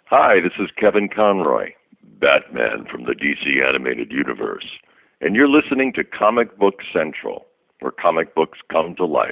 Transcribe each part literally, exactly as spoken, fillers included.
Hi, this is Kevin Conroy, Batman from the D C Animated Universe, and you're listening to Comic Book Central, where comic books come to life.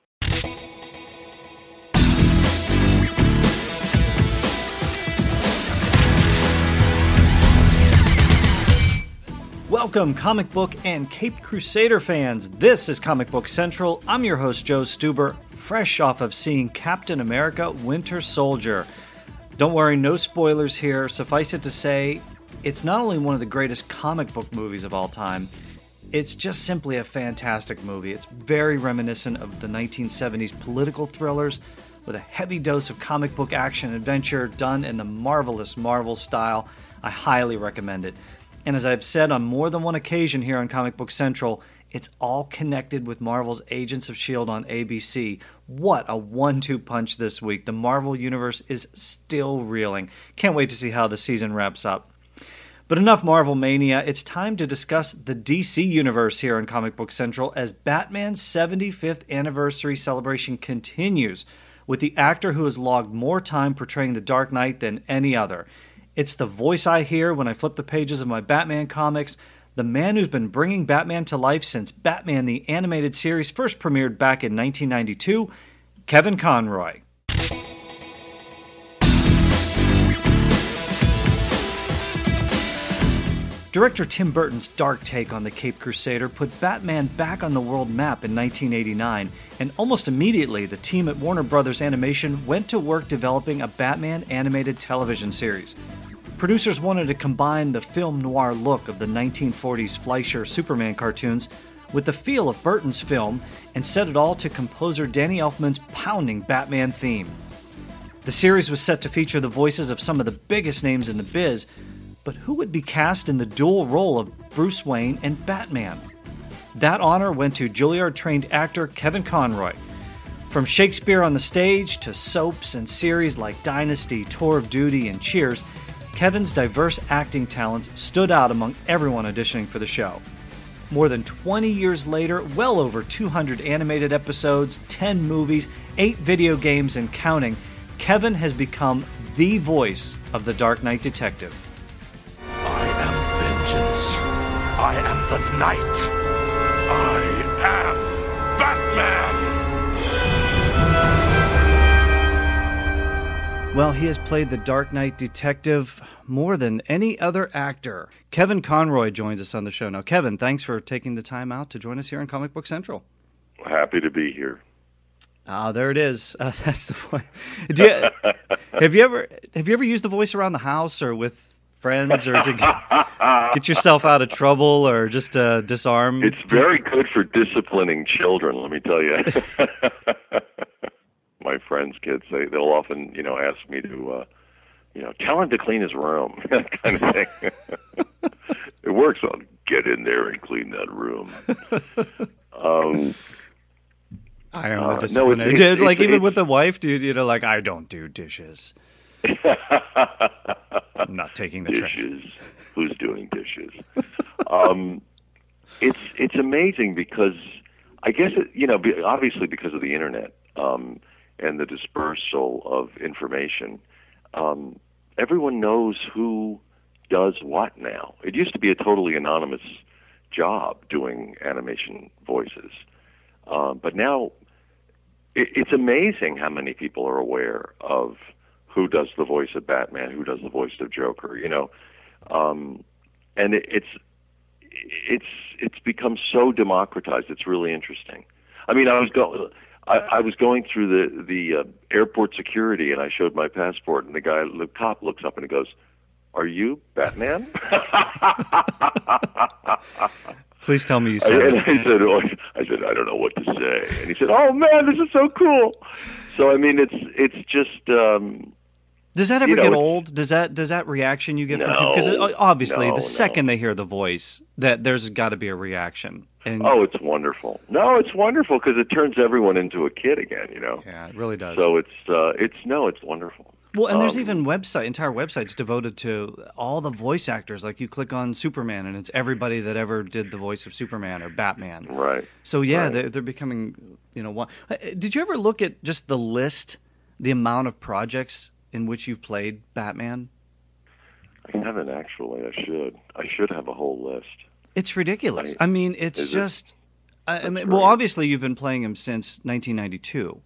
Welcome, comic book and Caped Crusader fans. This is Comic Book Central. I'm your host, Joe Stuber, fresh off of seeing Captain America Winter Soldier. Don't worry, no spoilers here. Suffice it to say, it's not only one of the greatest comic book movies of all time, it's just simply a fantastic movie. It's very reminiscent of the nineteen seventies political thrillers with a heavy dose of comic book action adventure done in the marvelous Marvel style. I highly recommend it. And as I've said on more than one occasion here on Comic Book Central, it's all connected with Marvel's Agents of S H I E L D on A B C. What a one two punch this week. The Marvel Universe is still reeling. Can't wait to see how the season wraps up. But enough Marvel mania. It's time to discuss the D C Universe here on Comic Book Central as Batman's seventy-fifth anniversary celebration continues with the actor who has logged more time portraying the Dark Knight than any other. It's the voice I hear when I flip the pages of my Batman comics, the man who's been bringing Batman to life since Batman the Animated Series first premiered back in nineteen ninety-two, Kevin Conroy. Director Tim Burton's dark take on the Caped Crusader put Batman back on the world map in nineteen eighty-nine, and almost immediately the team at Warner Brothers Animation went to work developing a Batman animated television series. Producers wanted to combine the film noir look of the nineteen forties Fleischer Superman cartoons with the feel of Burton's film and set it all to composer Danny Elfman's pounding Batman theme. The series was set to feature the voices of some of the biggest names in the biz, but who would be cast in the dual role of Bruce Wayne and Batman? That honor went to Juilliard-trained actor Kevin Conroy. From Shakespeare on the stage to soaps and series like Dynasty, Tour of Duty, and Cheers, Kevin's diverse acting talents stood out among everyone auditioning for the show. More than twenty years later, well over two hundred animated episodes, ten movies, eight video games, and counting, Kevin has become the voice of the Dark Knight detective. I am vengeance. I am the Knight. I am Batman. Well, he has played the Dark Knight detective more than any other actor. Kevin Conroy joins us on the show now. Kevin, thanks for taking the time out to join us here on Comic Book Central. Happy to be here. Ah, there it is. Uh, that's the point. Do you, have you ever have you ever used the voice around the house or with friends or to get, get yourself out of trouble or just uh, disarm? It's very good for disciplining children, let me tell you. My friends' kids, they, they'll often, you know, ask me to, uh, you know, tell him to clean his room, that kind of thing. It works on get in there and clean that room. Um, I am the uh, disciplinary. no, it's, dude, it's, like it's, even it's, with the wife, dude, you know, like I don't do dishes. I'm not taking the trash. Dishes. Who's doing dishes? um, it's it's amazing because I guess it, you know, obviously because of the internet. Um, and the dispersal of information, um, everyone knows who does what now. It used to be a totally anonymous job doing animation voices. Uh, but now it, it's amazing how many people are aware of who does the voice of Batman, who does the voice of Joker, you know. Um, and it, it's it's it's become so democratized. It's really interesting. I mean, I was going... I, I was going through the the uh, airport security, and I showed my passport, and the guy, the cop, looks up and he goes, "Are you Batman?" Please tell me you said I, it. And I said, oh, "I said I don't know what to say." And he said, "Oh man, this is so cool." So I mean, it's it's just. Um, Does that ever you know, get old? Does that does that reaction you get no, from people? Because obviously, no, the no. second they hear the voice, that there's got to be a reaction. And oh, it's wonderful. No, it's wonderful because it turns everyone into a kid again. You know. Yeah, it really does. So it's uh, it's no, it's wonderful. Well, and there's um, even website, entire websites devoted to all the voice actors. Like you click on Superman, and it's everybody that ever did the voice of Superman or Batman. Right. So yeah, right. they're, they're becoming, you know, one. Did you ever look at just the list, the amount of projects in which you've played Batman? I haven't actually. I should. I should have a whole list. It's ridiculous. I, I mean, it's is just. It? I, I mean, great. well, obviously you've been playing him since nineteen ninety-two.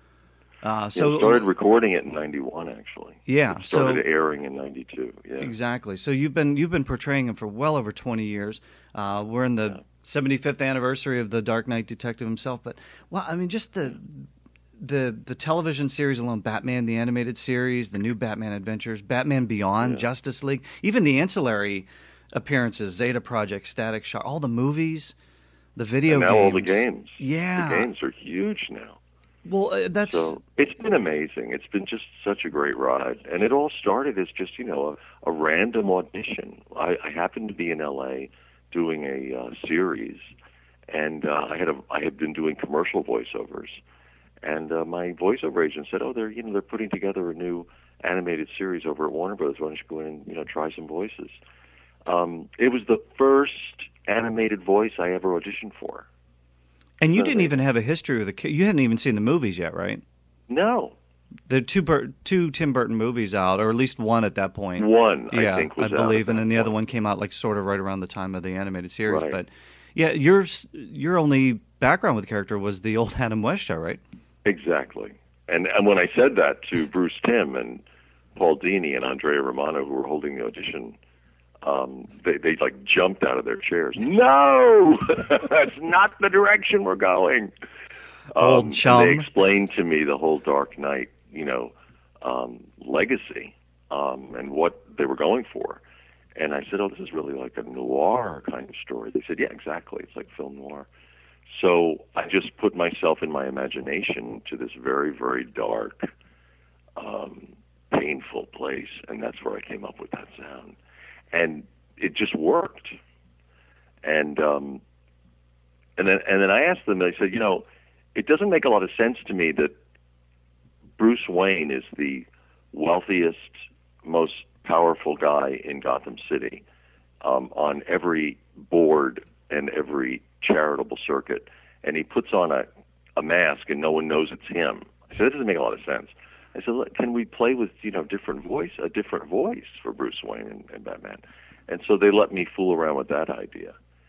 Uh, so yeah, started recording it in ninety-one, actually. Yeah, it started so, airing in ninety-two. Yeah, exactly. So you've been you've been portraying him for well over twenty years. Uh, we're in the yeah. seventy-fifth anniversary of the Dark Knight detective himself. But well, I mean, just the the the television series alone, Batman the animated series, the new Batman Adventures, Batman Beyond, yeah. Justice League, even the ancillary appearances, Zeta Project, Static Shock, all the movies, the video and now games. all the games. Yeah, the games are huge now. Well, uh, that's so it's been amazing. It's been just such a great ride, and it all started as just you know a, a random audition. I, I happened to be in L A doing a uh, series, and uh, I had a I had been doing commercial voiceovers, and uh, my voiceover agent said, "Oh, they're you know they're putting together a new animated series over at Warner Brothers. Why don't you go in and you know try some voices?" Um, it was the first animated voice I ever auditioned for. And you didn't even have a history with the. You hadn't even seen the movies yet, right? No. There are two Bur- two Tim Burton movies out, or at least one at that point. One, yeah, I think, was I believe, out and then the point. other one came out like sort of right around the time of the animated series. Right. But yeah, your your only background with the character was the old Adam West show, right? Exactly. And and when I said that to Bruce Timm and Paul Dini and Andrea Romano, who were holding the audition. Um, they, they like jumped out of their chairs. No, that's not the direction we're going. Um, Old chum. They explained to me the whole Dark Knight, you know, um, legacy um, and what they were going for. And I said, "Oh, this is really like a noir kind of story." They said, "Yeah, exactly. It's like film noir." So I just put myself in my imagination to this very, very dark, um, painful place, and that's where I came up with that sound. And it just worked. And um, and then and then I asked them, and I said, you know, it doesn't make a lot of sense to me that Bruce Wayne is the wealthiest, most powerful guy in Gotham City um, on every board and every charitable circuit, and he puts on a, a mask and no one knows it's him. I said, that doesn't make a lot of sense. I said, look, can we play with, you know, different voice, a different voice for Bruce Wayne and, and Batman? And so they let me fool around with that idea,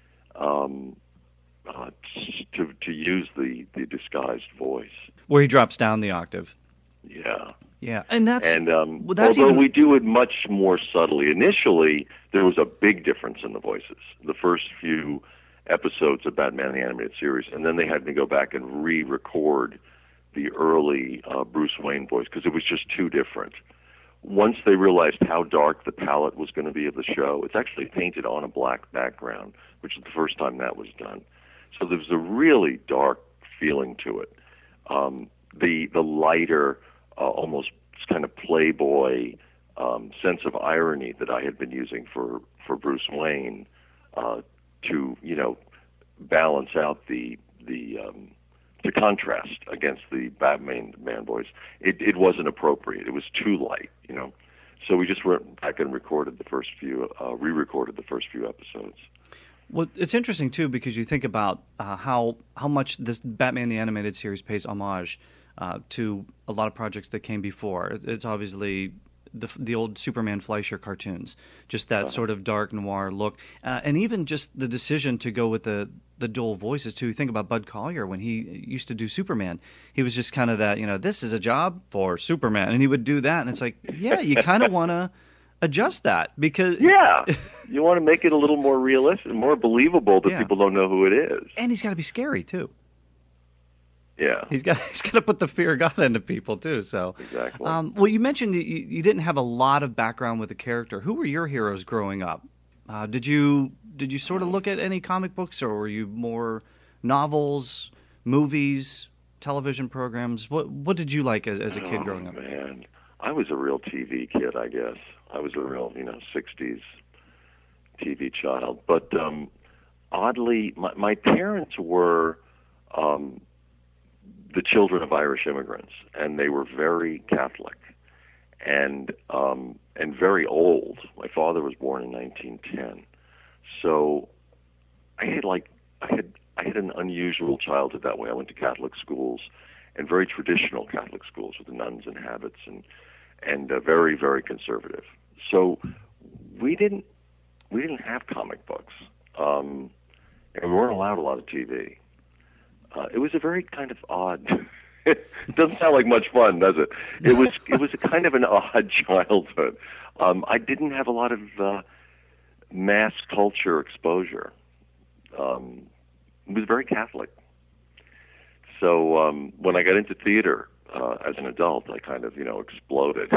um, uh, to to use the, the disguised voice. Where he drops down the octave. Yeah. Yeah, and that's, and um, well, that's although even... we do it much more subtly. Initially, there was a big difference in the voices. The first few episodes of Batman the Animated Series, and then they had to go back and re-record the early uh, Bruce Wayne voice because it was just too different. Once they realized how dark the palette was going to be of the show, it's actually painted on a black background, which is the first time that was done. So there was a really dark feeling to it. Um, the the lighter, uh, almost kind of playboy um, sense of irony that I had been using for, for Bruce Wayne uh, to, you know, balance out the the um, to contrast against the Batman man voice, it, it wasn't appropriate. It was too light, you know. So we just went back and recorded the first few, uh, re-recorded the first few episodes. Well, it's interesting too because you think about uh, how how much this Batman the Animated Series pays homage uh, to a lot of projects that came before. It's obviously the the old Superman Fleischer cartoons, just that uh-huh. sort of dark noir look, uh, and even just the decision to go with the the dual voices too. You think about Bud Collyer when he used to do Superman. He was just kind of that, you know, this is a job for Superman, and he would do that, and it's like, yeah, you kind of want to adjust that because yeah, you want to make it a little more realistic, more believable that yeah. people don't know who it is, and he's got to be scary too. Yeah, he's got he's got to put the fear of God into people too. So exactly. Um, well, you mentioned you, you didn't have a lot of background with the character. Who were your heroes growing up? Uh, did you did you sort of look at any comic books, or were you more novels, movies, television programs? What what did you like as, as a kid oh, growing up? Man, I was a real T V kid, I guess. I was a real, you know, sixties T V child. But um, oddly, my, my parents were um, the children of Irish immigrants, and they were very Catholic and um, and very old. My father was born in nineteen ten, so I had like I had I had an unusual childhood that way. I went to Catholic schools and very traditional Catholic schools with the nuns and habits and and uh, very, very conservative. So we didn't we didn't have comic books, um, and we weren't allowed a lot of T V. Uh, it was a very kind of odd. It doesn't sound like much fun, does it? It was it was a kind of an odd childhood. Um, I didn't have a lot of uh, mass culture exposure. Um, it was very Catholic. So um, when I got into theater uh, as an adult, I kind of, you know, exploded.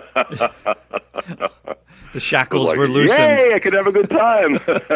The shackles like, were loosened. Yay, I could have a good time.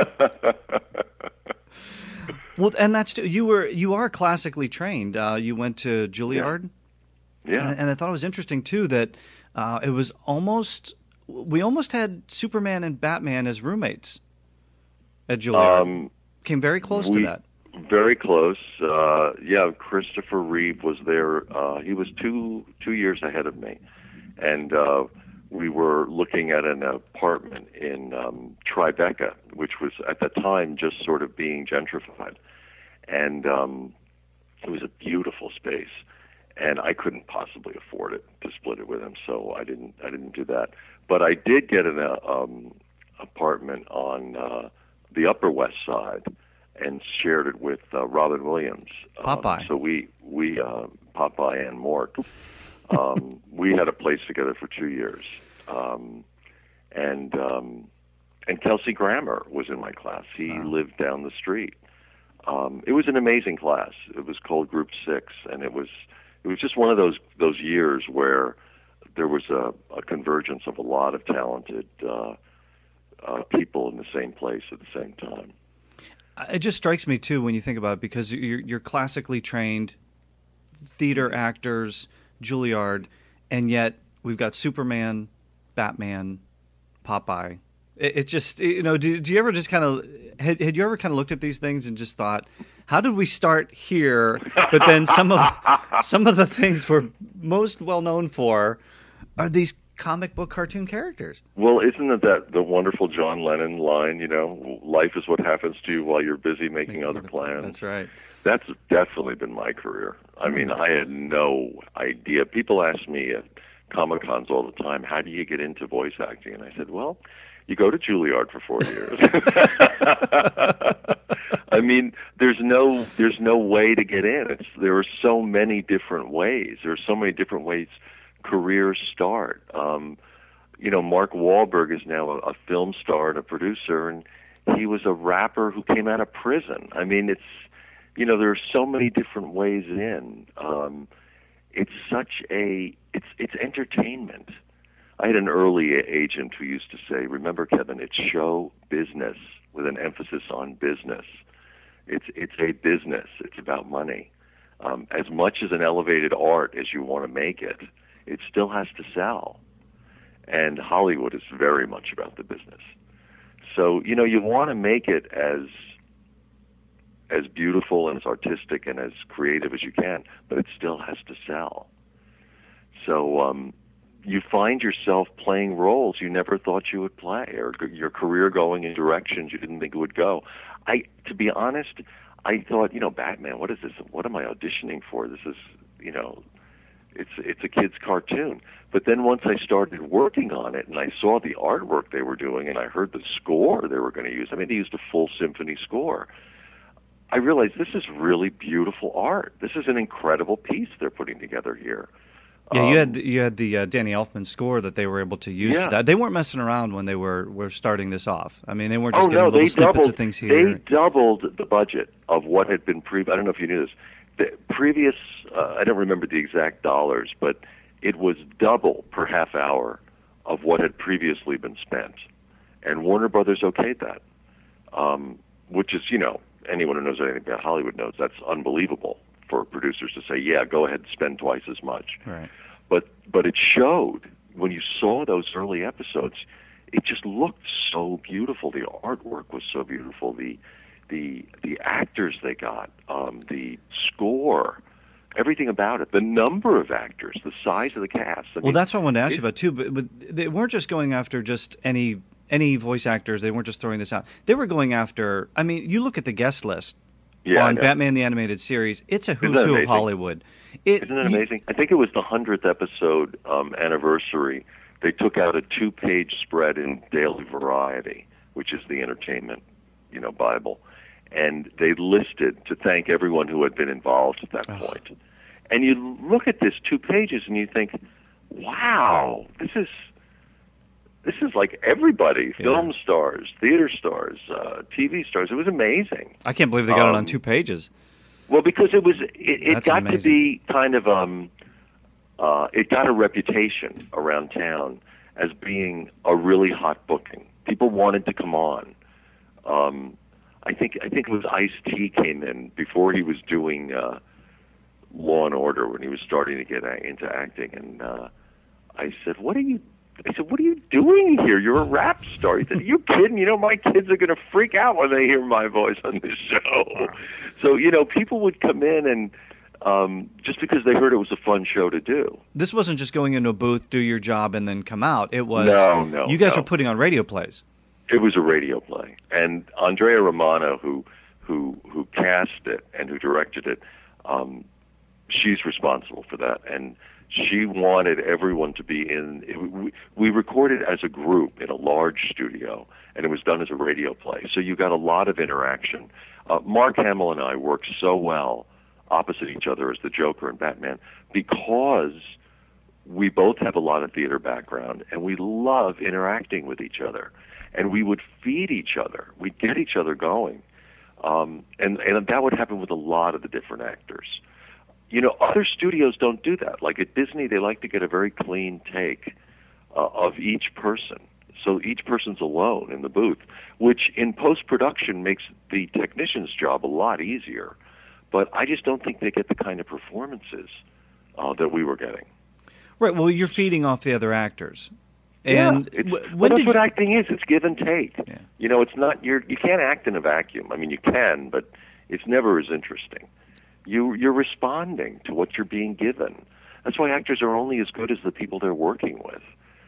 Well, and that's you were you are classically trained. Uh, you went to Juilliard. Yeah, yeah. And, and I thought it was interesting too that uh, it was almost we almost had Superman and Batman as roommates at Juilliard. Um, Came very close we, to that. Very close. Uh, yeah, Christopher Reeve was there. Uh, he was two two years ahead of me, and uh, we were looking at an apartment in um, Tribeca, which was at the time just sort of being gentrified, and um, it was a beautiful space. And I couldn't possibly afford it to split it with him, so I didn't. I didn't do that. But I did get an uh, um, apartment on uh, the Upper West Side, and shared it with uh, Robin Williams. Popeye. Um, so we we uh, Popeye and Mort. Um, we had a place together for two years, um, and um, and Kelsey Grammer was in my class. He wow. lived down the street. Um, it was an amazing class. It was called Group Six, and it was. It was just one of those those years where there was a, a convergence of a lot of talented uh, uh, people in the same place at the same time. It just strikes me too when you think about it, because you're, you're classically trained theater actors, Juilliard, and yet we've got Superman, Batman, Popeye. It, it just you know, do, do you ever just kind of had, had you ever kind of looked at these things and just thought, how did we start here? But then some of some of the things we're most well known for are these comic book cartoon characters. Well, isn't it that the wonderful John Lennon line? You know, life is what happens to you while you're busy making other plans. That's right. That's definitely been my career. I mean, I had no idea. People ask me at Comic Cons all the time, "How do you get into voice acting?" And I said, "Well, you go to Juilliard for four years." I mean, there's no there's no way to get in. It's there are so many different ways. There are so many different ways careers start. Um, you know, Mark Wahlberg is now a, a film star and a producer, and he was a rapper who came out of prison. I mean, it's you know, there are so many different ways in. Um, it's such a it's it's entertainment. I had an early agent who used to say, "Remember, Kevin, it's show business with an emphasis on business. It's it's a business. It's about money. Um, as much as an elevated art as you want to make it, it still has to sell. And Hollywood is very much about the business. So you know, you want to make it as as beautiful and as artistic and as creative as you can, but it still has to sell. So." Um, You find yourself playing roles you never thought you would play, or your career going in directions you didn't think it would go. I, to be honest, I thought, you know, Batman. What is this? What am I auditioning for? This is, you know, it's it's a kid's cartoon. But then once I started working on it, and I saw the artwork they were doing, and I heard the score they were going to use. I mean, they used a full symphony score. I realized this is really beautiful art. This is an incredible piece they're putting together here. Yeah, you had you had the uh, Danny Elfman score that they were able to use. Yeah. For that. They weren't messing around when they were, were starting this off. I mean, they weren't just oh, getting no, little they snippets doubled, of things here. They doubled the budget of what had been pre. I don't know if you knew this. The previous, uh, I don't remember the exact dollars, but it was double per half hour of what had previously been spent, and Warner Brothers okayed that, um, which is, you know, anyone who knows anything about Hollywood knows that's unbelievable for producers to say, yeah, go ahead and spend twice as much. Right. But but it showed when you saw those early episodes, it just looked so beautiful. The artwork was so beautiful. The the the actors they got, um, the score, everything about it. The number of actors, the size of the cast. I well, mean, that's what I wanted to ask it, you about too. But, but they weren't just going after just any any voice actors. They weren't just throwing this out. They were going after. I mean, you look at the guest list Yeah, I on know. Batman the Animated Series. It's a Isn't who's that who of amazing? Hollywood. It, Isn't that you- amazing? I think it was the hundredth episode um, anniversary. They took out a two-page spread in Daily Variety, which is the entertainment, you know, Bible, and they listed to thank everyone who had been involved at that Oh. point. And you look at this two pages and you think, wow, this is this is like everybody, Yeah. film stars, theater stars, uh, T V stars. It was amazing. I can't believe they got it on um, two pages. Well, because it was, it, it That's got to amazing. be kind of, um, uh, it got a reputation around town as being a really hot booking. People wanted to come on. Um, I think I think it was Ice-T came in before he was doing uh, Law and Order, when he was starting to get a- into acting, and uh, I said, "What are you?" I said, "What are you doing here? You're a rap star." He said, "Are you kidding? You know, my kids are going to freak out when they hear my voice on this show." So, you know, people would come in and um, just because they heard it was a fun show to do. This wasn't just going into a booth, do your job, and then come out. It was No, no, you guys no. were putting on radio plays. It was a radio play, and Andrea Romano, who who who cast it and who directed it, um, she's responsible for that, and she wanted everyone to be in. It, we, we recorded as a group in a large studio, and it was done as a radio play. So you got a lot of interaction. Uh, Mark Hamill and I worked so well opposite each other as the Joker and Batman because we both have a lot of theater background, and we love interacting with each other. And we would feed each other. We'd get each other going. Um, and, and that would happen with a lot of the different actors. You know, other studios don't do that. Like at Disney, they like to get a very clean take uh, of each person. So each person's alone in the booth, which in post-production makes the technician's job a lot easier. But I just don't think they get the kind of performances uh, that we were getting. Right. Well, you're feeding off the other actors. And yeah, it's, w- well, when that's did what you, acting is. It's give and take. Yeah. You know, it's not you're you can't act in a vacuum. I mean, you can, but it's never as interesting. You you're responding to what you're being given. That's why actors are only as good as the people they're working with.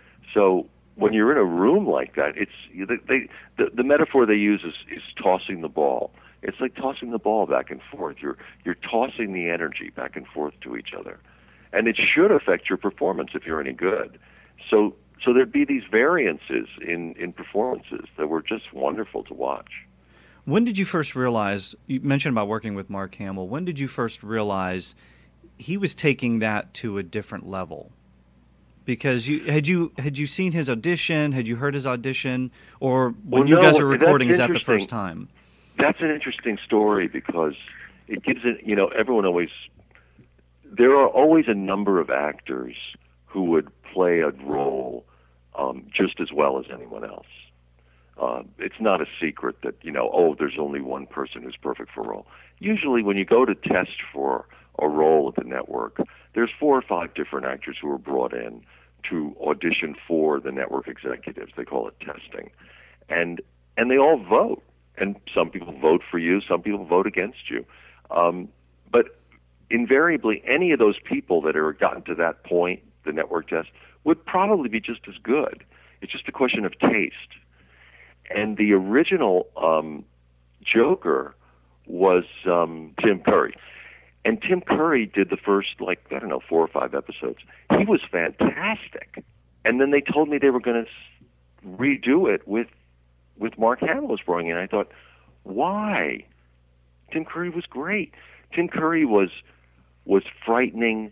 So when you're in a room like that, it's they, they the, the metaphor they use is, is tossing the ball. It's like tossing the ball back and forth. You're you're tossing the energy back and forth to each other, and it should affect your performance if you're any good. So. So there'd be these variances in, in performances that were just wonderful to watch. when did you first realize, you mentioned about working with Mark Hamill, when did you first realize he was taking that to a different level? Because you had you had you seen his audition, had you heard his audition, or when Well, you no, guys are that's recording, is that the interesting. first time? That's an interesting story because it gives it, you know, everyone always, there are always a number of actors who would play a role um, just as well as anyone else. Uh, it's not a secret that, you know, oh, there's only one person who's perfect for a role. Usually when you go to test for a role at the network, there's four or five different actors who are brought in to audition for the network executives. They call it testing. And and they all vote. And some people vote for you, some people vote against you. Um, but invariably, any of those people that are gotten to that point, the network test, would probably be just as good. It's just a question of taste. And the original um, Joker was um, Tim Curry. And Tim Curry did the first, like, I don't know, four or five episodes. He was fantastic. And then they told me they were going to redo it with with Mark Hamill was brought in. I thought, why? Tim Curry was great. Tim Curry was was frightening,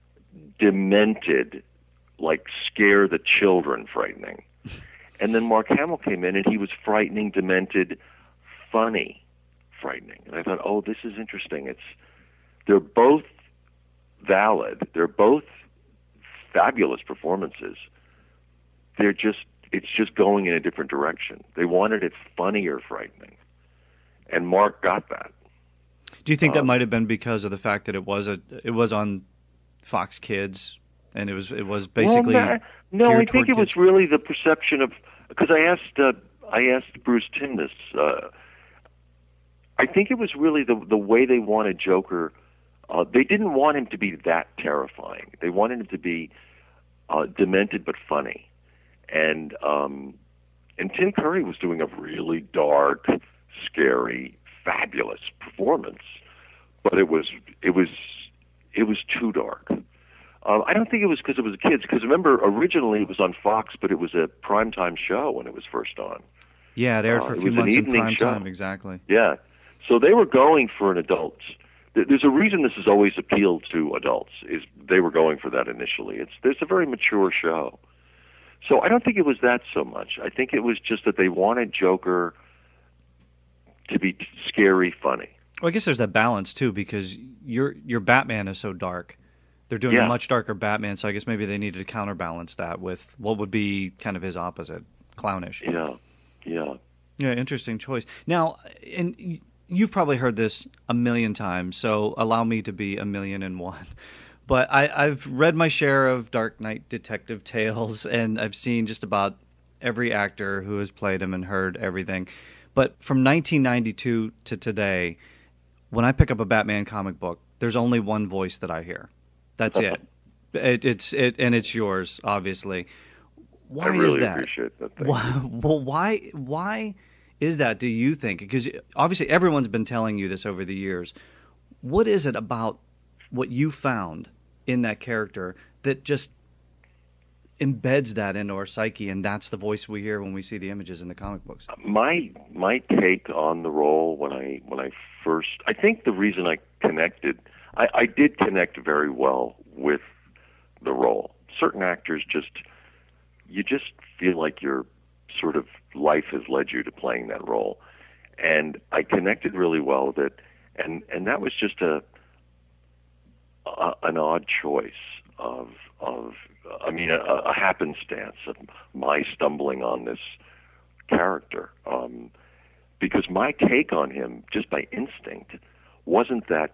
demented, like scare the children frightening. And then Mark Hamill came in and he was frightening, demented, funny, frightening. And I thought, oh, this is interesting. It's they're both valid. They're both fabulous performances. They're just it's just going in a different direction. They wanted it funny or frightening. And Mark got that. Do you think that Um, might have been because of the fact that it was a it was on Fox Kids and it was it was basically well, no, no I geared think toward it was kids? really the perception of because I asked uh, I asked Bruce Timm this. Uh, I think it was really the the way they wanted Joker. Uh, they didn't want him to be that terrifying. They wanted him to be uh, demented but funny, and um, and Tim Curry was doing a really dark, scary, fabulous performance, but it was it was it was too dark. Uh, I don't think it was because it was kids. Because remember, originally it was on Fox, but it was a primetime show when it was first on. Yeah, it aired for Uh, a it few was an months in evening prime show. time. Exactly. Yeah, so they were going for an adult. Th- There's a reason this has always appealed to adults. Is they were going for that initially. It's it's a very mature show. So I don't think it was that so much. I think it was just that they wanted Joker to be scary, funny. Well, I guess there's that balance too, because your your Batman is so dark. They're doing Yeah. a much darker Batman, so I guess maybe they needed to counterbalance that with what would be kind of his opposite, clownish. Yeah, yeah. Yeah, interesting choice. Now, and y- you've probably heard this a million times, so allow me to be a million and one. But I, I've read my share of Dark Knight detective tales, and I've seen just about every actor who has played him and heard everything. But from nineteen ninety-two to today, when I pick up a Batman comic book, there's only one voice that I hear. That's it. it it's it, and it's yours, obviously. Why I really is that? appreciate that. Thank Why, well, why why is that? Do you think? Because obviously everyone's been telling you this over the years. What is it about what you found in that character that just embeds that into our psyche, and that's the voice we hear when we see the images in the comic books? My my take on the role when I when I first, I think the reason I connected, I, I did connect very well with the role. Certain actors just, you just feel like your sort of life has led you to playing that role, and I connected really well with it, and and that was just a, a an odd choice of of I mean a, a happenstance of my stumbling on this character, um, because my take on him, just by instinct, wasn't that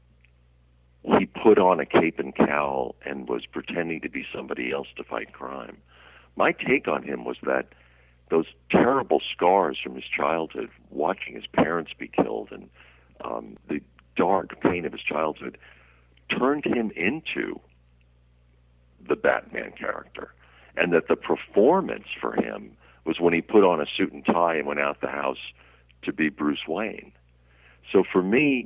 he put on a cape and cowl and was pretending to be somebody else to fight crime. My take on him was that those terrible scars from his childhood, watching his parents be killed, and um, the dark pain of his childhood, turned him into the Batman character, and that the performance for him was when he put on a suit and tie and went out the house to be Bruce Wayne. So for me,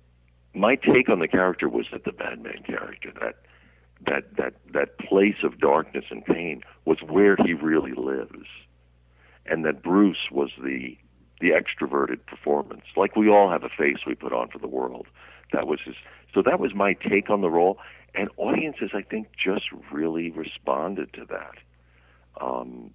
my take on the character was that the Batman character, that that that that place of darkness and pain, was where he really lives, and that Bruce was the the extroverted performance. Like we all have a face we put on for the world. That was his. So that was my take on the role, and audiences, I think, just really responded to that. Um,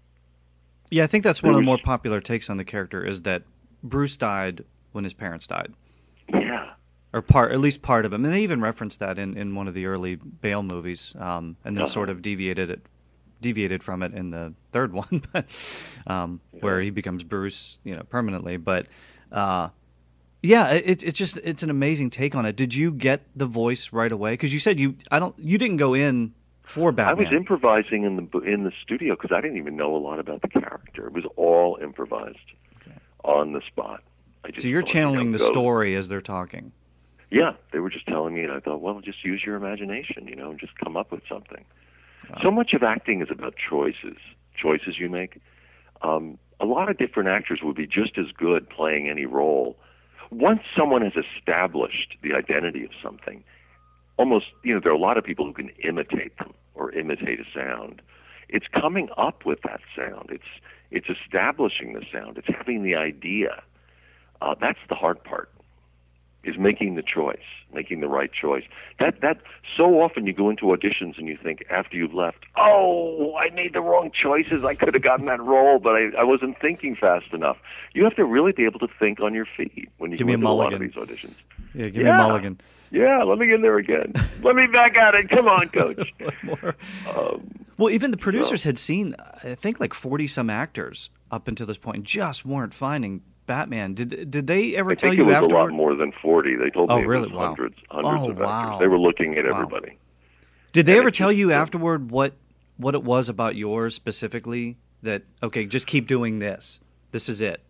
Yeah, I think that's one of the was- more popular takes on the character is that Bruce died when his parents died, yeah, or part, at least part of him. And they even referenced that in, in one of the early Bale movies, um, and then Uh-huh. sort of deviated it, deviated from it in the third one, but, um, where he becomes Bruce, you know, permanently. But uh, yeah, it, it's just it's an amazing take on it. Did you get the voice right away? Because you said you I don't you didn't go in for I Batman. was improvising in the in the studio because I didn't even know a lot about the character. It was all improvised on the spot. I just so you're thought, you channeling know, the go- story as they're talking. Yeah, they were just telling me, and I thought, well, just use your imagination, you know, and just come up with something. So much of acting is about choices, choices you make. Um, a lot of different actors would be just as good playing any role. Once someone has established the identity of something, almost, you know, there are a lot of people who can imitate them or imitate a sound. It's coming up with that sound. It's it's establishing the sound. It's having the idea. Uh, that's the hard part, is making the choice, making the right choice. That that so often you go into auditions and you think after you've left, oh, I made the wrong choices. I could have gotten that role, but I, I wasn't thinking fast enough. You have to really be able to think on your feet when you Give go me a into a lot of mulligan. these auditions. Yeah, give Yeah. me a mulligan. Yeah, let me get in there again. Let me back at it. Come on, coach. More. Um, Well, even the producers had seen, I think, like forty some actors up until this point, and just weren't finding Batman. Did did they ever I tell think it you was a afterward? lot more than forty. They told Oh, me it really? was Wow. hundreds, hundreds Oh, of wow. actors. They were looking at Wow. everybody. Did they and ever it tell just- you yeah. afterward what what it was about yours specifically that okay, just keep doing this. This is it.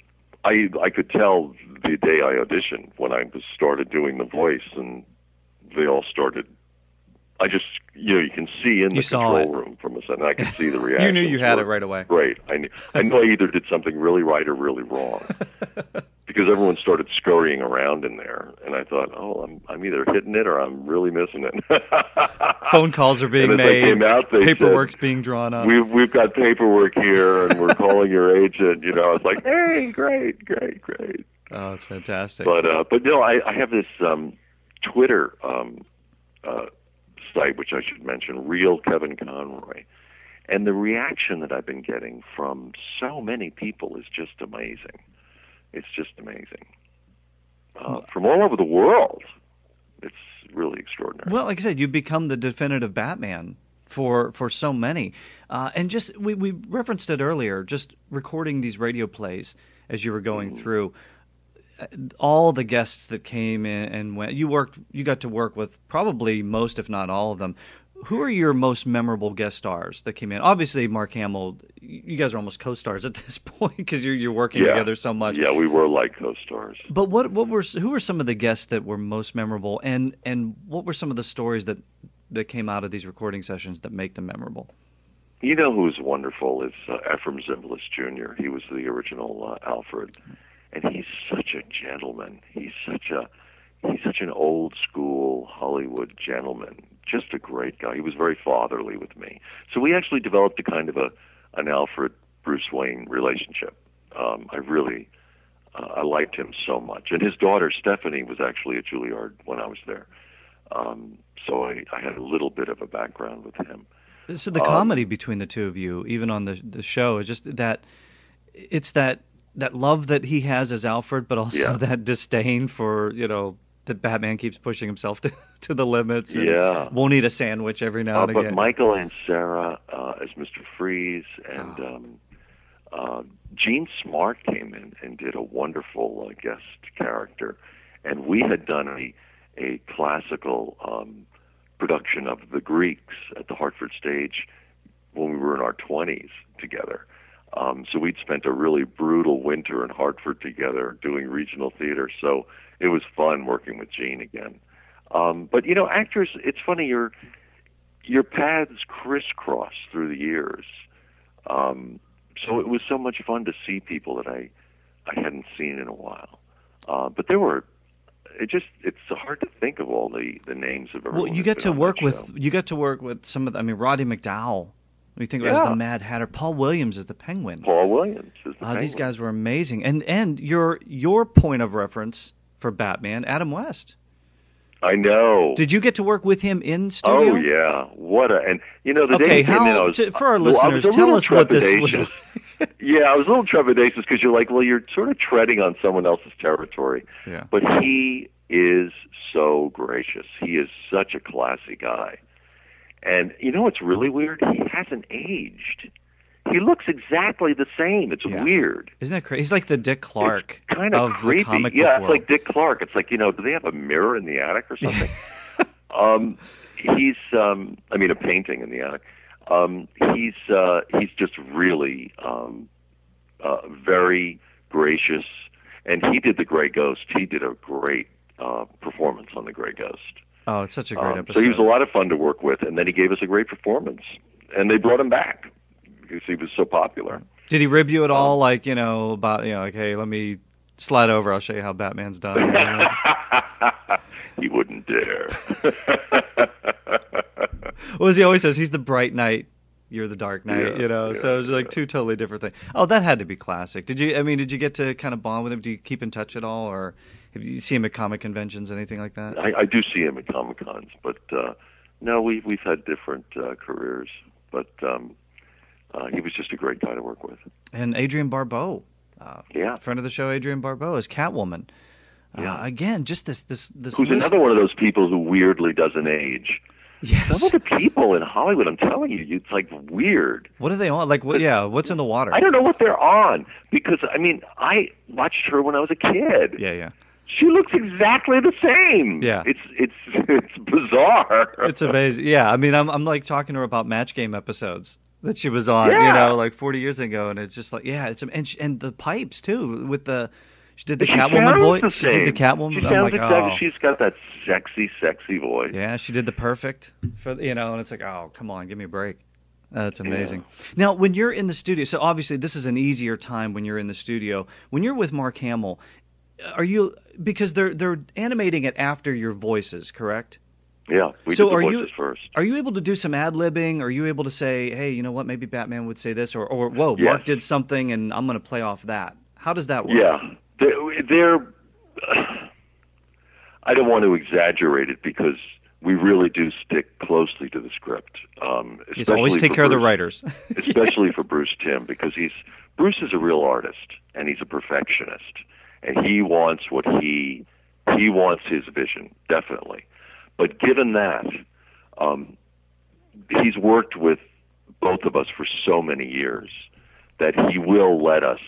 I I could tell the day I auditioned when I was started doing the voice, and they all started. I just, you know, you can see in the You saw control room from a sudden. I could see the reaction. You knew you had it right away. Right. I knew. I knew I either did something really right or really wrong. because everyone started scurrying around in there, and I thought, oh, I'm I'm either hitting it or I'm really missing it. Phone calls are being and as made, I came out, they paperwork's said, being drawn up. We've we've got paperwork here, and we're calling your agent. You know, I was like, hey, great, great, great. Oh, it's fantastic. But uh, but no, I, I have this um, Twitter um, uh, site, which I should mention, Real Kevin Conroy, and the reaction that I've been getting from so many people is just amazing. It's just amazing. Uh, from all over the world, it's really extraordinary. Well, like I said, you've become the definitive Batman for for so many, uh, and just we we referenced it earlier. Just recording these radio plays as you were going mm. through. All the guests that came in and went, you worked, you got to work with probably most, if not all of them. Who are your most memorable guest stars that came in? Obviously, Mark Hamill. You guys are almost co-stars at this point because you're you're working yeah. together so much. Yeah, we were like co-stars. But what what were who were some of the guests that were most memorable, and and what were some of the stories that that came out of these recording sessions that make them memorable? You know who's wonderful is uh, Ephraim Zimbalist Junior He was the original uh, Alfred. And he's such a gentleman. He's such a he's such an old school Hollywood gentleman. Just a great guy. He was very fatherly with me. So we actually developed a kind of a an Alfred Bruce Wayne relationship. Um, I really uh, I liked him so much. And his daughter Stephanie was actually at Juilliard when I was there. Um, so I, I had a little bit of a background with him. So the um, comedy between the two of you, even on the the show, is just that it's that. that love that he has as Alfred, but also yeah. that disdain for, you know, that Batman keeps pushing himself to, to the limits and yeah. won't eat a sandwich every now uh, and but again. But Michael and Sarah uh, as Mister Freeze and oh. um, uh, Gene Smart came in and did a wonderful uh, guest character. And we had done a, a classical um, production of The Greeks at the Hartford Stage when we were in our twenties together. Um, so we'd spent a really brutal winter in Hartford together doing regional theater. So it was fun working with Gene again. Um, but, you know, actors, it's funny, your your paths crisscross through the years. Um, so it was so much fun to see people that I, I hadn't seen in a while. Uh, but there were, it just, it's hard to think of all the, the names of everyone. Well, you got got to work with, you got to work with some of the, I mean, Roddy McDowall. We think of yeah. as the Mad Hatter. Paul Williams is the Penguin. Paul Williams is the uh, Penguin. These guys were amazing. And and your your point of reference for Batman, Adam West. I know. Did you get to work with him in studio? Oh yeah, what a and you know the okay, day he how, came in, I was, to, for our well, listeners, tell us what this was. Like. Yeah, I was a little trepidatious because you're like, well, you're sort of treading on someone else's territory. Yeah. But he is so gracious. He is such a classy guy. And you know what's really weird? He hasn't aged. He looks exactly the same. It's yeah. weird. Isn't that crazy? He's like the Dick Clark it's kind of, of creepy. the comic yeah, book it's world. like Dick Clark. It's like, you know, do they have a mirror in the attic or something? um, he's, um, I mean, a painting in the attic. Um, he's uh, he's just really um, uh, very gracious. And he did the Grey Ghost. He did a great uh, performance on the Grey Ghost. Oh, it's such a great um, episode. So he was a lot of fun to work with, and then he gave us a great performance. And they brought him back because he was so popular. Did he rib you at all, um, like, you know, about, you know, like, hey, let me slide over, I'll show you how Batman's done? You know? He wouldn't dare. Well, as he always says, he's the bright knight, you're the dark knight, yeah, you know, yeah, so it was like yeah. two totally different things. Oh, that had to be classic. Did you, I mean, did you get to kind of bond with him? Do you keep in touch at all, or have you see him at comic conventions, anything like that? I, I do see him at Comic Cons, but uh, no, we've we've had different uh, careers. But um, uh, he was just a great guy to work with. And Adrienne Barbeau, uh, yeah, friend of the show, Adrienne Barbeau is Catwoman. Yeah. Uh, again, just this this this. Who's list. another one of those people who weirdly doesn't age. Yes. Some of the people in Hollywood, I'm telling you, it's like weird. What are they on? Like, what? Yeah, what's in the water? I don't know what they're on because I mean, I watched her when I was a kid. Yeah, yeah. She looks exactly the same. Yeah. It's it's it's bizarre. It's amazing. Yeah, I mean, I'm I'm like talking to her about Match Game episodes that she was on, Yeah. you know, like forty years ago, and it's just like, yeah, it's and she, and the pipes too with the. She did the She Catwoman sounds voice. the She did the same. Catwoman. She I'm sounds like, exactly. oh, She's got that sexy, sexy voice. yeah. She did the perfect for you know, and it's like, oh, come on, give me a break. That's amazing. Yeah. Now, when you're in the studio, so obviously this is an easier time when you're in the studio. When you're with Mark Hamill, are you because they're they're animating it after your voices, correct? Yeah, we so did the are voices you, first. Are you able to do some ad-libbing? Are you able to say, hey, you know what, maybe Batman would say this, or, or whoa, yes. Mark did something, and I'm going to play off that? How does that work? Yeah, they're, they're uh, I don't want to exaggerate it because we really do stick closely to the script. Um, yes, always take care Bruce, of the writers. especially for Bruce Timm, because he's Bruce is a real artist, and he's a perfectionist, and he wants what he he wants his vision, definitely. But given that, um, he's worked with both of us for so many years that he will let us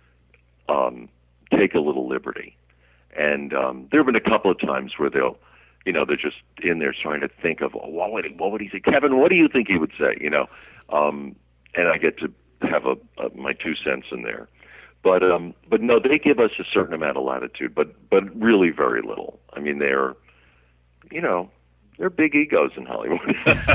um, take a little liberty. And um, there have been a couple of times where they'll, you know, they're just in there trying to think of, oh, what would he, what would he say? Kevin, what do you think he would say? You know, um, and I get to have a, a my two cents in there. But um, but no, they give us a certain amount of latitude, but but really very little. I mean, they're you know, they're big egos in Hollywood.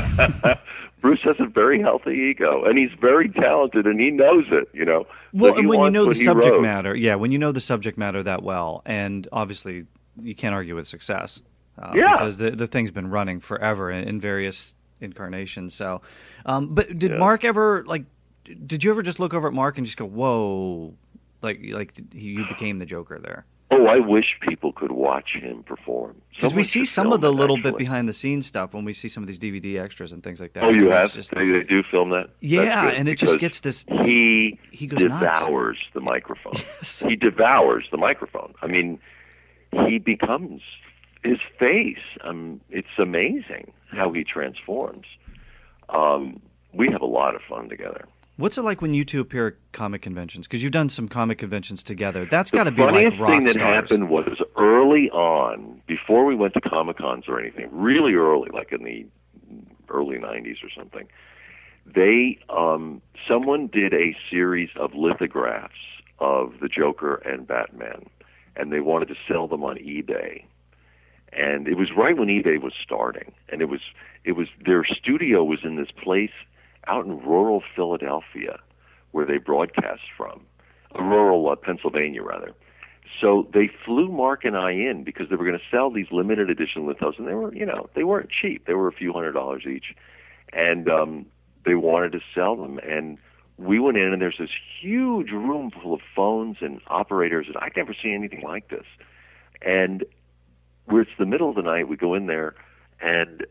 Bruce has a very healthy ego, and he's very talented, and he knows it, you know. Well, so and when you know the subject wrote. matter, yeah, when you know the subject matter that well, and obviously you can't argue with success. Uh, yeah. Because the, the thing's been running forever in, in various incarnations. So, um, but did yeah. Mark ever, like, did you ever just look over at Mark and just go, whoa, like, like he, you became the Joker there? Oh, I wish people could watch him perform. Because we see some of the it, little actually. bit behind the scenes stuff when we see some of these D V D extras and things like that. Oh, you and have? just, they, they do film that? Yeah, and it just gets this... He, he goes devours nuts. the microphone. Yes. He devours the microphone. I mean, he becomes his face. Um, it's amazing how he transforms. Um, we have a lot of fun together. What's it like when you two appear at comic conventions? Because you've done some comic conventions together. That's got to be like rock The funniest thing that stars. happened was early on, before we went to Comic-Cons or anything, really early, like in the early nineties or something, they um, someone did a series of lithographs of the Joker and Batman, and they wanted to sell them on eBay. And it was right when eBay was starting, and it was it was their studio was in this place out in rural Philadelphia, where they broadcast from, uh, rural uh, Pennsylvania, rather. So they flew Mark and I in because they were going to sell these limited edition lithos, and they were, you know, they weren't cheap. They were a few hundred dollars each, and um, they wanted to sell them. And we went in, and there's this huge room full of phones and operators, and I'd never seen anything like this. And where it's the middle of the night, we go in there, and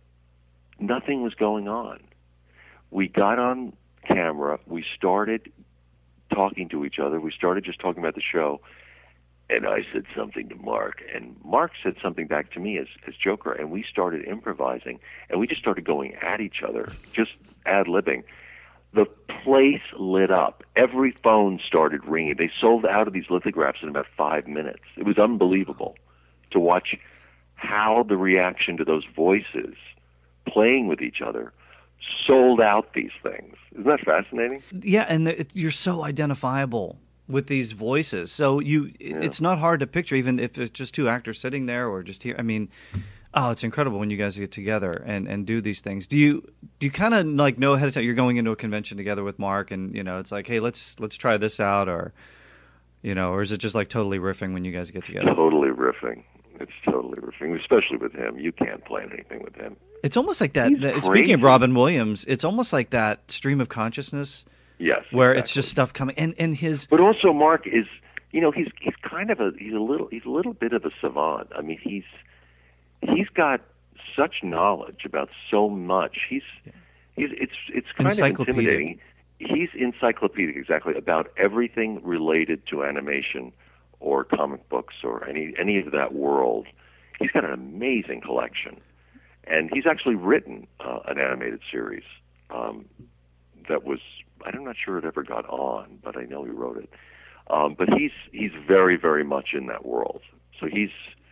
nothing was going on. We got on camera, we started talking to each other, we started just talking about the show, and I said something to Mark, and Mark said something back to me as, as Joker, and we started improvising, and we just started going at each other, just ad-libbing. The place lit up. Every phone started ringing. They sold out of these lithographs in about five minutes. It was unbelievable to watch how the reaction to those voices playing with each other sold out these things. Isn't that fascinating? Yeah, and it, you're so identifiable with these voices. So you, Yeah. it's not hard to picture, even if it's just two actors sitting there or just here. I mean, oh, it's incredible when you guys get together and, and do these things. Do you do you kind of like know ahead of time? You're going into a convention together with Mark, and you know it's like, hey, let's let's try this out, or you know, or is it just like totally riffing when you guys get together? Totally riffing. It's totally riffing, especially with him. You can't plan anything with him. It's almost like that. He's that crazy. Speaking of Robin Williams, it's almost like that stream of consciousness. Yes, where exactly. it's just stuff coming, and and his. But also, Mark is, you know, he's he's kind of a he's a little he's a little bit of a savant. I mean, he's he's got such knowledge about so much. He's he's it's it's kind of intimidating. He's encyclopedic, exactly, about everything related to animation or comic books or any any of that world. He's got an amazing collection, and he's actually written uh, an animated series um, that was. I'm not sure it ever got on, but I know he wrote it. Um, but he's he's very very much in that world. So he's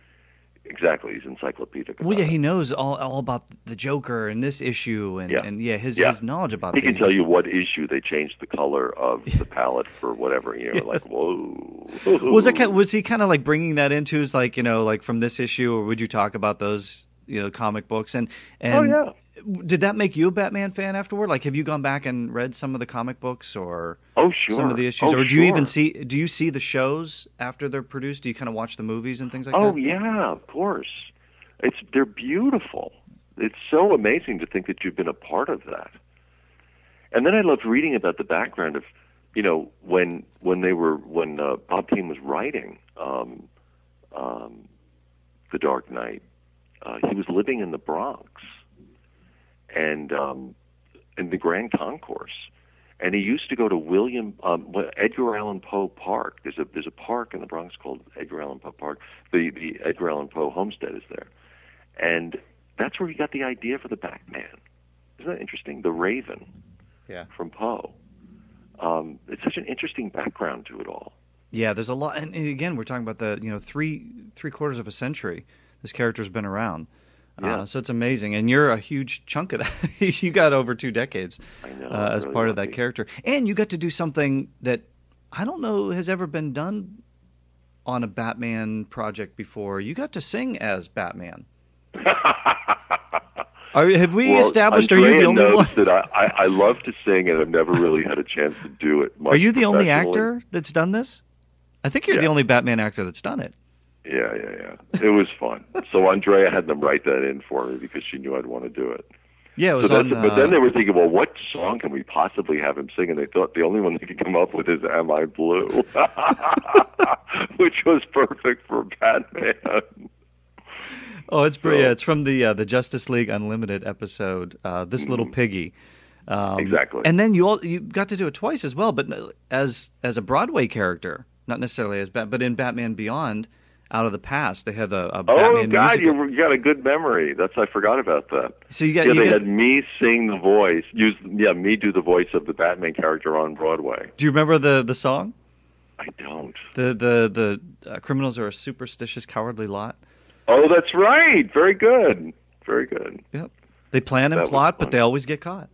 exactly he's encyclopedic. Well, yeah, it. he knows all all about the Joker and this issue, and yeah, and yeah, his yeah. his knowledge about. He things. can tell you what issue they changed the color of the palette for whatever. You know, yes. Like whoa. Was that kind, was he kind of like bringing that into his like you know like from this issue, or would you talk about those you know comic books and and oh yeah Did that make you a Batman fan afterward? Like, have you gone back and read some of the comic books or oh, sure. some of the issues? Oh, or do you sure. even see, do you see the shows after they're produced? Do you kind of watch the movies and things like oh, that? Oh, yeah, of course. It's They're beautiful. It's so amazing to think that you've been a part of that. And then I loved reading about the background of, you know, when when they were, when uh, Bob Kane was writing um, um, The Dark Knight, uh, he was living in the Bronx and um, in the Grand Concourse. And he used to go to William um, Edgar Allan Poe Park. There's a there's a park in the Bronx called Edgar Allan Poe Park. The the Edgar Allan Poe homestead is there, and that's where he got the idea for the Batman. Isn't that interesting? The Raven, yeah, from Poe. Um, it's such an interesting background to it all. Yeah, there's a lot, and again, we're talking about the you know three three quarters of a century this character's been around. Yeah. Uh, so it's amazing, and you're a huge chunk of that. You got over two decades I know, uh, as really part of lucky. that character, and you got to do something that I don't know has ever been done on a Batman project before. You got to sing as Batman. Are, have we well, established? Andrea are you the only knows one? that I, I, I love to sing, and I've never really had a chance to do it much Are you the only professionally. actor that's done this? I think you're Yeah. the only Batman actor that's done it. Yeah, yeah, yeah. It was fun. So Andrea had them write that in for me because she knew I'd want to do it. Yeah, it was So on. that's, but then uh, they were thinking, well, what song can we possibly have him sing? And they thought the only one they could come up with is "Am I Blue," which was perfect for Batman. Oh, it's pretty, So- yeah, it's from the uh, the Justice League Unlimited episode. Uh, this little piggy. Um, Exactly. And then you all you got to do it twice as well, but as as a Broadway character, not necessarily as Bat, but in Batman Beyond, Out of the Past, they have a, a Oh Batman God, musical. you, you got a good memory. That's I forgot about that. So you got Yeah, you they got, had me sing the voice. Use yeah, me do the voice of the Batman character on Broadway. Do you remember the the song? I don't. The the the uh, criminals are a superstitious, cowardly lot. Oh, that's right. Very good. Very good. Yep. They plan and That was plot, but fun. they always get caught.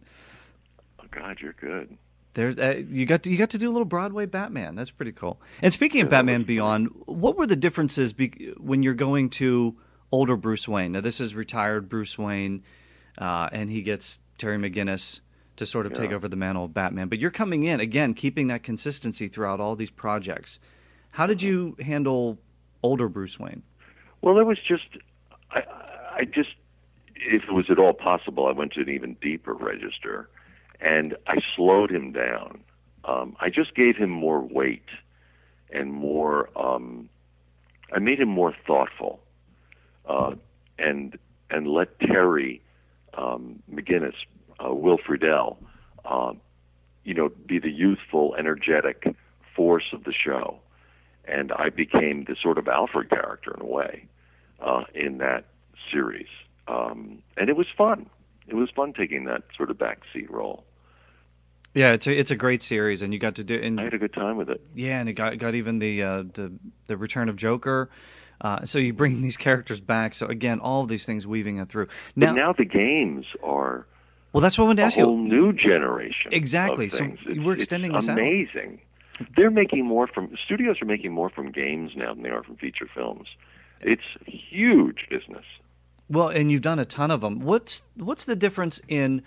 Oh God, you're good. There, uh, you got to, you got to do a little Broadway Batman. That's pretty cool. And speaking of Yeah, that Batman was Beyond, what were the differences be- when you're going to older Bruce Wayne? Now, this is retired Bruce Wayne, uh, and he gets Terry McGinnis to sort of take Yeah. over the mantle of Batman. But you're coming in again, keeping that consistency throughout all these projects. How did you handle older Bruce Wayne? Well, it was just, I, I just, if it was at all possible, I went to an even deeper register, and I slowed him down. Um, I just gave him more weight and more. Um, I made him more thoughtful, uh, and and let Terry um, McGinnis, uh, Will Friedle, uh, you know, be the youthful, energetic force of the show. And I became the sort of Alfred character in a way uh, in that series. Um, and it was fun. It was fun taking that sort of backseat role. Yeah, it's a it's a great series, and you got to do. And I had a good time with it. yeah, and it got got even the uh, the the Return of Joker. Uh, so you bring these characters back. So again, all of these things weaving it through. But now the games are well, that's what I wanted to a ask whole you. new generation. Exactly. Of So things. you It's- were extending it's this out. amazing. They're making more from studios are making more from games now than they are from feature films. It's huge business. Well, and you've done a ton of them. What's what's the difference in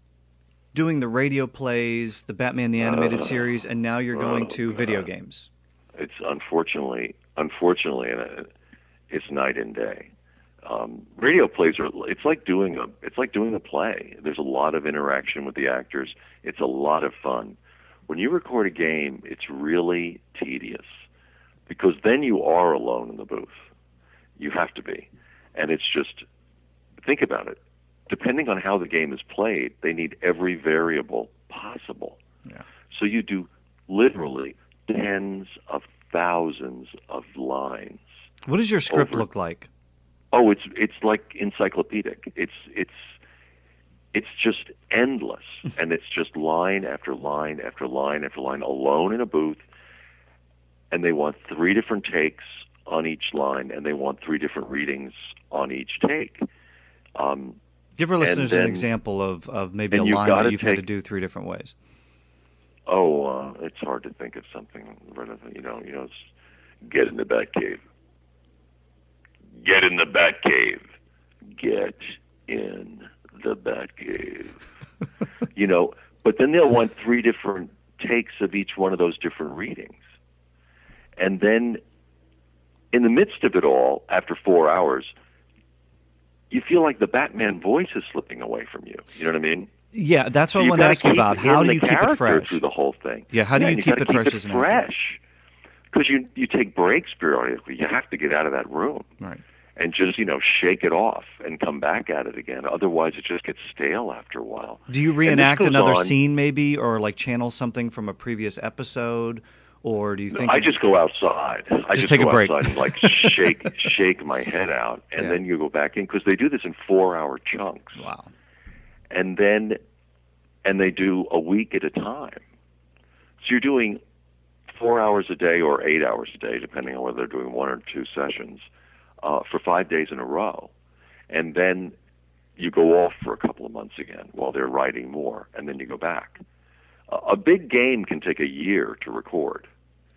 doing the radio plays, the Batman the Animated Uh, Series, and now you're going oh, to video God. games? It's unfortunately, unfortunately, and it- it's night and day. Um, radio plays are. It's like doing a. It's like doing a play. There's a lot of interaction with the actors. It's a lot of fun. When you record a game, it's really tedious because then you are alone in the booth. You have to be, and it's just. Think about it. Depending on how the game is played, they need every variable possible. Yeah. So you do literally tens of thousands of lines. What does your script Over- look like? Oh, it's it's like encyclopedic. It's it's it's just endless, and it's just line after line after line after line, alone in a booth. And they want three different takes on each line, and they want three different readings on each take. Um, Give our listeners an then- example of, of maybe a and you've line that gotta you've had to take- do three different ways. Oh, uh, it's hard to think of something. Right, you know, you know, it's get in the Batcave. Get in the Batcave. Get in the Batcave. You know, but then they'll want three different takes of each one of those different readings. And then in the midst of it all, after four hours, you feel like the Batman voice is slipping away from you. You know what I mean? Yeah, that's what so I want to ask you about. How do you keep it fresh through the whole thing? Yeah, how do yeah, you, you keep it keep fresh it as an fresh? Because you you take breaks periodically. You have to get out of that room, right? And just, you know, shake it off and come back at it again. Otherwise, it just gets stale after a while. Do you reenact another on, scene maybe, or like channel something from a previous episode? Or do you think... I just go outside. I just just take go a break. outside and like shake shake my head out, and yeah. then you go back in, because they do this in four-hour chunks. Wow. And then, and they do a week at a time. So you're doing four hours a day or eight hours a day, depending on whether they're doing one or two sessions, uh, for five days in a row. And then you go off for a couple of months again while they're writing more, and then you go back. Uh, a big game can take a year to record.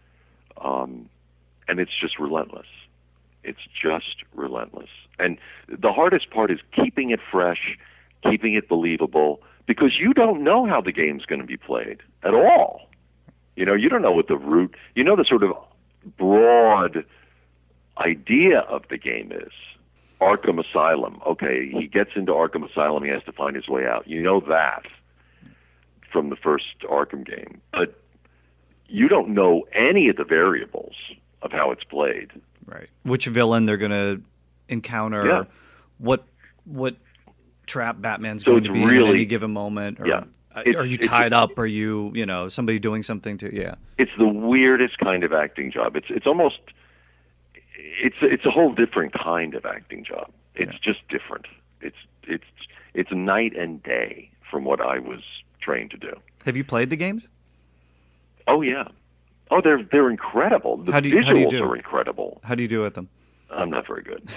Um, and it's just relentless. It's just relentless. And the hardest part is keeping it fresh, keeping it believable, because you don't know how the game's going to be played at all. You know, you don't know what the root, you know, the sort of broad idea of the game is. Arkham Asylum. Okay, he gets into Arkham Asylum, he has to find his way out. You know that from the first Arkham game. But you don't know any of the variables of how it's played. Right. Which villain they're going to encounter, yeah. what what trap Batman's so going to be really, in any given moment. Or, yeah. Are you tied up? Are you, you know, somebody doing something to, yeah. It's the weirdest kind of acting job. It's it's almost, it's it's a whole different kind of acting job. It's yeah. just different. It's it's it's night and day from what I was trained to do. Have you played the games? Oh yeah. Oh, they're they're incredible. The how do you, visuals how do you do? are incredible. How do you do with them? I'm not very good.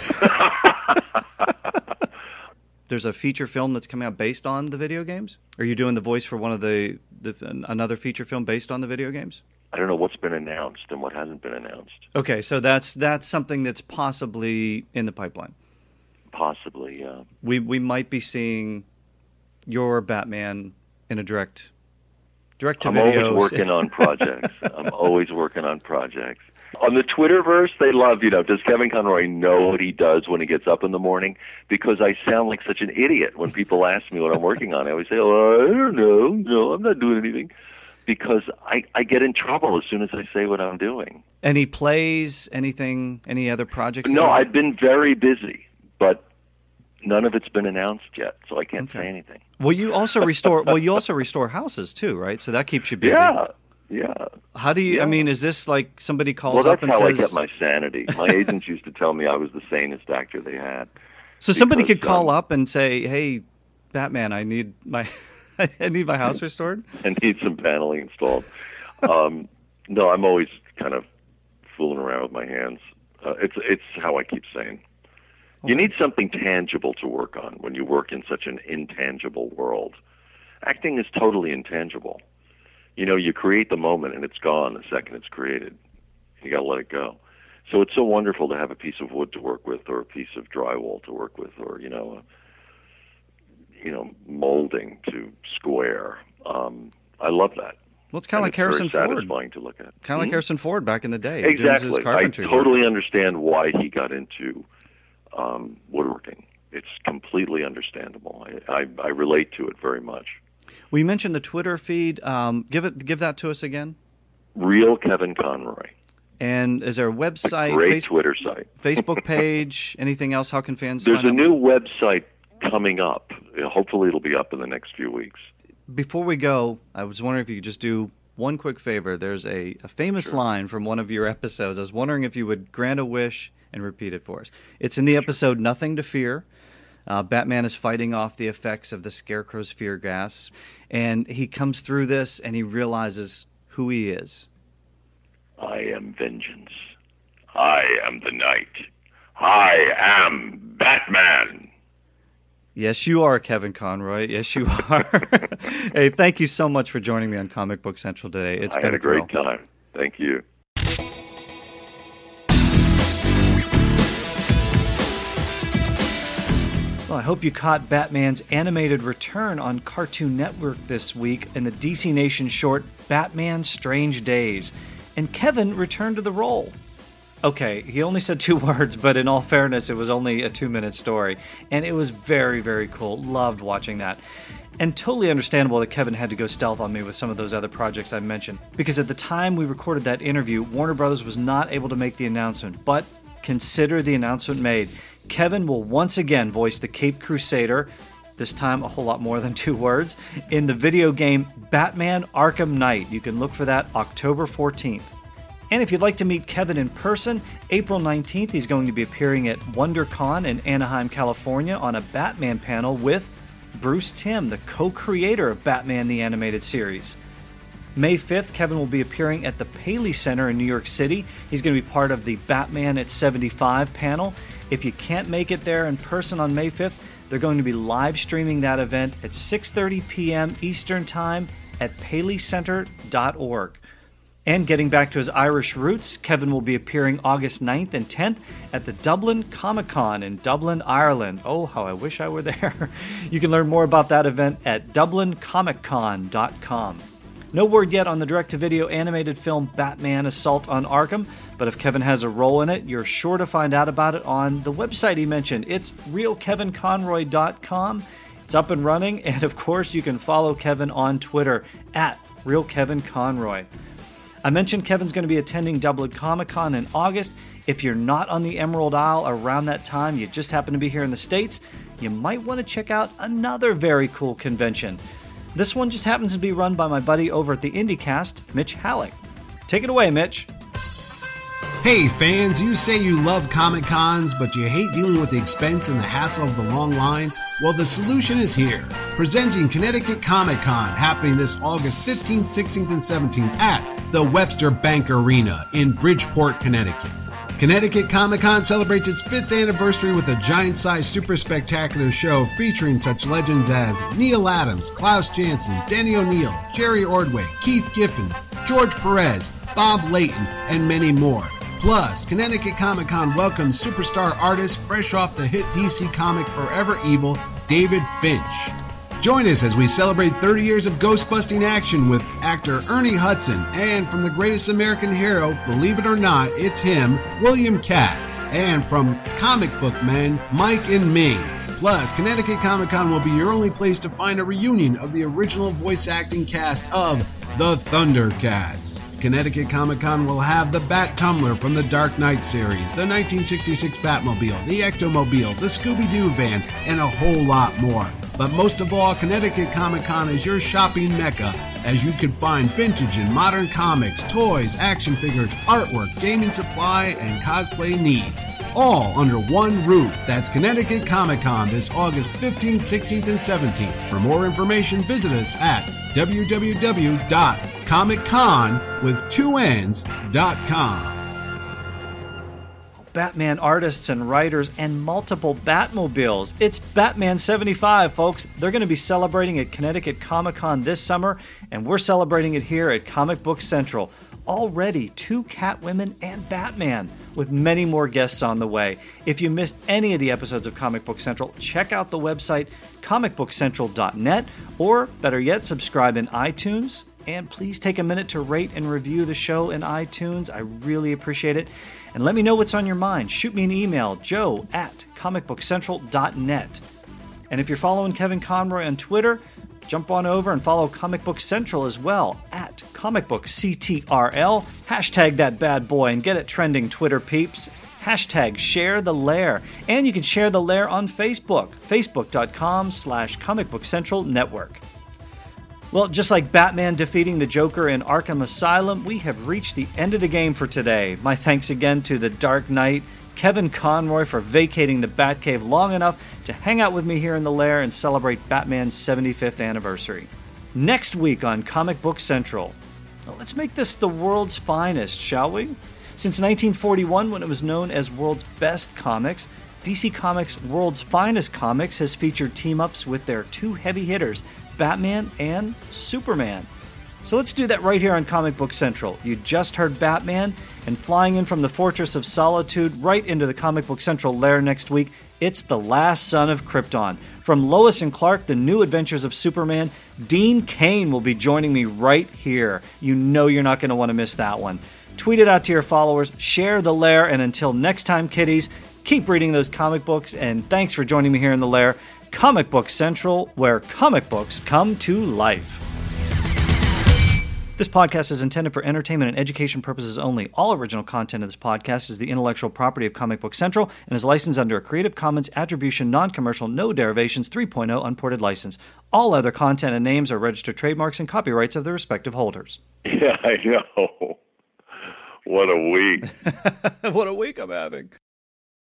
There's a feature film that's coming out based on the video games? Are you doing the voice for one of the, the another feature film based on the video games? I don't know what's been announced and what hasn't been announced. Okay, so that's that's something that's possibly in the pipeline. Possibly, yeah. We we might be seeing your Batman in a direct direct to I'm videos. always working on projects. I'm always working on projects. On the Twitterverse, they love, you know, does Kevin Conroy know what he does when he gets up in the morning? Because I sound like such an idiot when people ask me what I'm working on. I always say, oh, I don't know. No, I'm not doing anything. Because I, I get in trouble as soon as I say what I'm doing. Any plays, anything, any other projects? No, I've been very busy, but none of it's been announced yet, so I can't okay. say anything. Well, you also restore. Well, you also restore houses too, right? So that keeps you busy. Yeah, yeah. How do you? Yeah. I mean, is this like somebody calls well, that's up and how says? I kept my sanity. My agents used to tell me I was the sanest actor they had. So somebody because, could call um, up and say, "Hey, Batman, I need my, I need my house restored. I need some paneling installed." um, no, I'm always kind of fooling around with my hands. Uh, it's it's how I keep sane. You need something tangible to work on when you work in such an intangible world. Acting is totally intangible. You know, you create the moment and it's gone the second it's created. You got to let it go. So it's so wonderful to have a piece of wood to work with, or a piece of drywall to work with, or, you know, a, you know, molding to square. Um, I love that. Well, it's kind of like it's Harrison very Ford. satisfying to look at. Kind of hmm? like Harrison Ford back in the day. Exactly. Doing his carpentry I totally work. understand why he got into um, woodworking. It's completely understandable. I, I, I relate to it very much. Well, you mentioned the Twitter feed. Um, give it, give that to us again. Real Kevin Conroy. And is there a website? A great face- Twitter site. Facebook page? Anything else? How can fans There's find a out? new website coming up. Hopefully it'll be up in the next few weeks. Before we go, I was wondering if you could just do one quick favor. There's a, a famous Sure. line from one of your episodes. I was wondering if you would grant a wish and repeat it for us. It's in the episode Nothing to Fear. Uh, Batman is fighting off the effects of the Scarecrow's fear gas, and he comes through this and he realizes who he is. I am vengeance. I am the night. I am Batman. Yes, you are, Kevin Conroy. Yes, you are. Hey, thank you so much for joining me on Comic Book Central today. It's I been had a thrill. great time. Thank you. Well, I hope you caught Batman's animated return on Cartoon Network this week in the D C Nation short Batman Strange Days, and Kevin returned to the role. Okay, he only said two words, but in all fairness, it was only a two-minute story, and it was very, very cool. Loved watching that. And totally understandable that Kevin had to go stealth on me with some of those other projects I mentioned, because at the time we recorded that interview, Warner Brothers was not able to make the announcement, but consider the announcement made. Kevin will once again voice the Caped Crusader, this time a whole lot more than two words, in the video game Batman Arkham Knight. You can look for that October fourteenth. And if you'd like to meet Kevin in person, April nineteenth, he's going to be appearing at WonderCon in Anaheim, California on a Batman panel with Bruce Timm, the co-creator of Batman the Animated Series. May fifth, Kevin will be appearing at the Paley Center in New York City. He's going to be part of the Batman at seventy-five panel. If you can't make it there in person on May fifth, they're going to be live streaming that event at six thirty p.m. Eastern Time at paley center dot org. And getting back to his Irish roots, Kevin will be appearing August ninth and tenth at the Dublin Comic Con in Dublin, Ireland. Oh, how I wish I were there. You can learn more about that event at dublin comic con dot com. No word yet on the direct-to-video animated film Batman Assault on Arkham, but if Kevin has a role in it, you're sure to find out about it on the website he mentioned. It's real kevin conroy dot com. It's up and running, and of course you can follow Kevin on Twitter at real kevin conroy. I mentioned Kevin's going to be attending Dublin Comic Con in August. If you're not on the Emerald Isle around that time, you just happen to be here in the States, you might want to check out another very cool convention. This one just happens to be run by my buddy over at the IndieCast, Mitch Halleck. Take it away, Mitch. Hey fans, you say you love Comic Cons, but you hate dealing with the expense and the hassle of the long lines? Well, the solution is here. Presenting Connecticut Comic Con, happening this August fifteenth, sixteenth, and seventeenth at the Webster Bank Arena in Bridgeport, Connecticut. Connecticut Comic Con celebrates its fifth anniversary with a giant-sized super spectacular show featuring such legends as Neil Adams, Klaus Janson, Danny O'Neill, Jerry Ordway, Keith Giffen, George Perez, Bob Layton, and many more. Plus, Connecticut Comic Con welcomes superstar artist fresh off the hit D C comic Forever Evil, David Finch. Join us as we celebrate thirty years of ghost-busting action with actor Ernie Hudson, and from the greatest American hero, believe it or not, it's him, William Katt, and from comic book men, Mike and Ming. Plus, Connecticut Comic Con will be your only place to find a reunion of the original voice acting cast of the Thundercats. Connecticut Comic Con will have the Bat Tumbler from the Dark Knight series, the nineteen sixty-six Batmobile, the Ectomobile, the Scooby-Doo van, and a whole lot more. But most of all, Connecticut Comic Con is your shopping mecca, as you can find vintage and modern comics, toys, action figures, artwork, gaming supply, and cosplay needs, all under one roof. That's Connecticut Comic Con this August fifteenth, sixteenth, and seventeenth. For more information, visit us at w w w dot comic con with two n's dot com. Batman artists and writers and multiple Batmobiles. It's Batman seventy-five, folks. They're going to be celebrating at Connecticut Comic Con this summer, and we're celebrating it here at Comic Book Central. Already two Catwomen and Batman, with many more guests on the way. If you missed any of the episodes of Comic Book Central, check out the website comic book central dot net, or better yet, subscribe in iTunes. And please take a minute to rate and review the show in iTunes. I really appreciate it. And let me know what's on your mind. Shoot me an email, joe at comic book central dot net. And if you're following Kevin Conroy on Twitter, jump on over and follow Comic Book Central as well, at Comic Book C T R L. Hashtag that bad boy and get it trending, Twitter peeps. Hashtag share the lair. And you can share the lair on Facebook, facebook.com slash Comic Book Central Network. Well, just like Batman defeating the Joker in Arkham Asylum, we have reached the end of the game for today. My thanks again to the Dark Knight, Kevin Conroy, for vacating the Batcave long enough to hang out with me here in the lair and celebrate Batman's seventy-fifth anniversary. Next week on Comic Book Central, well, let's make this the world's finest, shall we? Since nineteen forty-one, when it was known as World's Best Comics, D C Comics' World's Finest Comics has featured team-ups with their two heavy hitters, Batman and Superman. So let's do that right here on Comic Book Central. You just heard Batman, and flying in from the Fortress of Solitude right into the Comic Book Central lair next week, It's The Last Son of Krypton. From Lois and Clark, The New Adventures of Superman, Dean Cain will be joining me right here. You know you're not going to want to miss that one. Tweet it out to your followers, share The Lair, and until next time, kiddies, keep reading those comic books, and thanks for joining me here in The Lair, Comic Book Central, where comic books come to life. This podcast is intended for entertainment and education purposes only. All original content of this podcast is the intellectual property of Comic Book Central and is licensed under a Creative Commons Attribution Non-Commercial No Derivations three point oh Unported License. All other content and names are registered trademarks and copyrights of their respective holders. Yeah, I know. What a week. What a week I'm having.